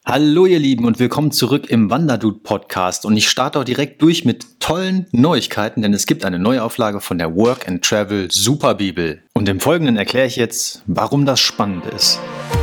Hallo ihr Lieben und willkommen zurück im Wanderdude Podcast und ich starte auch direkt durch mit tollen Neuigkeiten, denn es gibt eine Neuauflage von der Work and Travel Superbibel und im Folgenden erkläre ich jetzt, warum das spannend ist.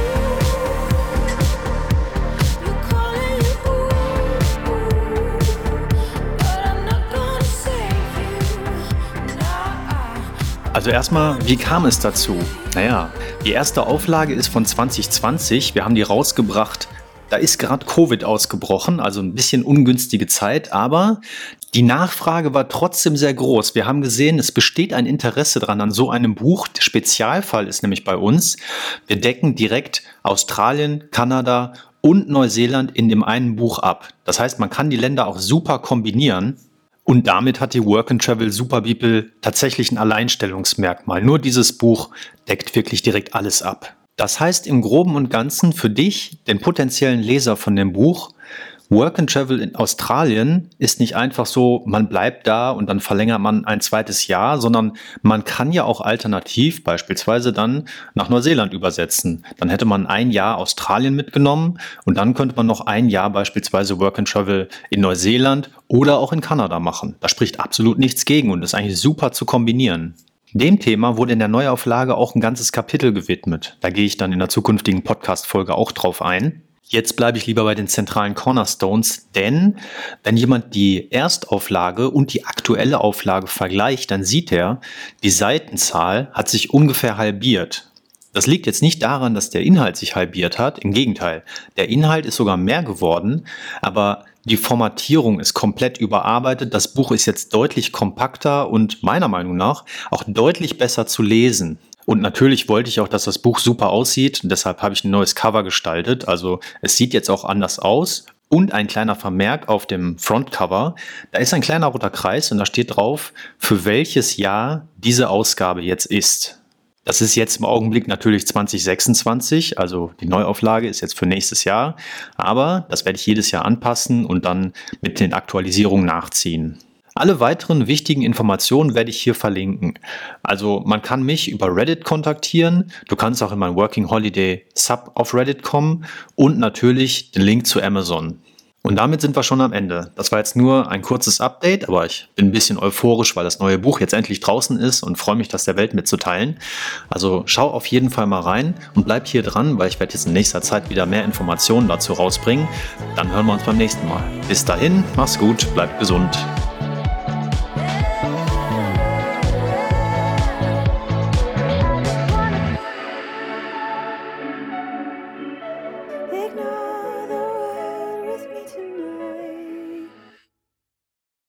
Also erstmal, wie kam es dazu? Naja, die erste Auflage ist von 2020, wir haben die rausgebracht. Da ist gerade Covid ausgebrochen, also ein bisschen ungünstige Zeit, aber die Nachfrage war trotzdem sehr groß. Wir haben gesehen, es besteht ein Interesse dran an so einem Buch. Der Spezialfall ist nämlich bei uns. Wir decken direkt Australien, Kanada und Neuseeland in dem einen Buch ab. Das heißt, man kann die Länder auch super kombinieren. Und damit hat die Work and Travel Superbibel tatsächlich ein Alleinstellungsmerkmal. Nur dieses Buch deckt wirklich direkt alles ab. Das heißt im Groben und Ganzen für dich, den potenziellen Leser von dem Buch, Work and Travel in Australien ist nicht einfach so, man bleibt da und dann verlängert man ein zweites Jahr, sondern man kann ja auch alternativ beispielsweise dann nach Neuseeland übersetzen. Dann hätte man ein Jahr Australien mitgenommen und dann könnte man noch ein Jahr beispielsweise Work and Travel in Neuseeland oder auch in Kanada machen. Da spricht absolut nichts gegen und ist eigentlich super zu kombinieren. Dem Thema wurde in der Neuauflage auch ein ganzes Kapitel gewidmet. Da gehe ich dann in der zukünftigen Podcast-Folge auch drauf ein. Jetzt bleibe ich lieber bei den zentralen Cornerstones, denn wenn jemand die Erstauflage und die aktuelle Auflage vergleicht, dann sieht er, die Seitenzahl hat sich ungefähr halbiert. Das liegt jetzt nicht daran, dass der Inhalt sich halbiert hat, im Gegenteil. Der Inhalt ist sogar mehr geworden, aber die Formatierung ist komplett überarbeitet. Das Buch ist jetzt deutlich kompakter und meiner Meinung nach auch deutlich besser zu lesen. Und natürlich wollte ich auch, dass das Buch super aussieht. Und deshalb habe ich ein neues Cover gestaltet. Also es sieht jetzt auch anders aus. Und ein kleiner Vermerk auf dem Frontcover. Da ist ein kleiner roter Kreis und da steht drauf, für welches Jahr diese Ausgabe jetzt ist. Das ist jetzt im Augenblick natürlich 2026, also die Neuauflage ist jetzt für nächstes Jahr, aber das werde ich jedes Jahr anpassen und dann mit den Aktualisierungen nachziehen. Alle weiteren wichtigen Informationen werde ich hier verlinken. Also man kann mich über Reddit kontaktieren, du kannst auch in mein Working Holiday Sub auf Reddit kommen und natürlich den Link zu Amazon. Und damit sind wir schon am Ende. Das war jetzt nur ein kurzes Update, aber ich bin ein bisschen euphorisch, weil das neue Buch jetzt endlich draußen ist und freue mich, das der Welt mitzuteilen. Also schau auf jeden Fall mal rein und bleib hier dran, weil ich werde jetzt in nächster Zeit wieder mehr Informationen dazu rausbringen. Dann hören wir uns beim nächsten Mal. Bis dahin, mach's gut, bleib gesund.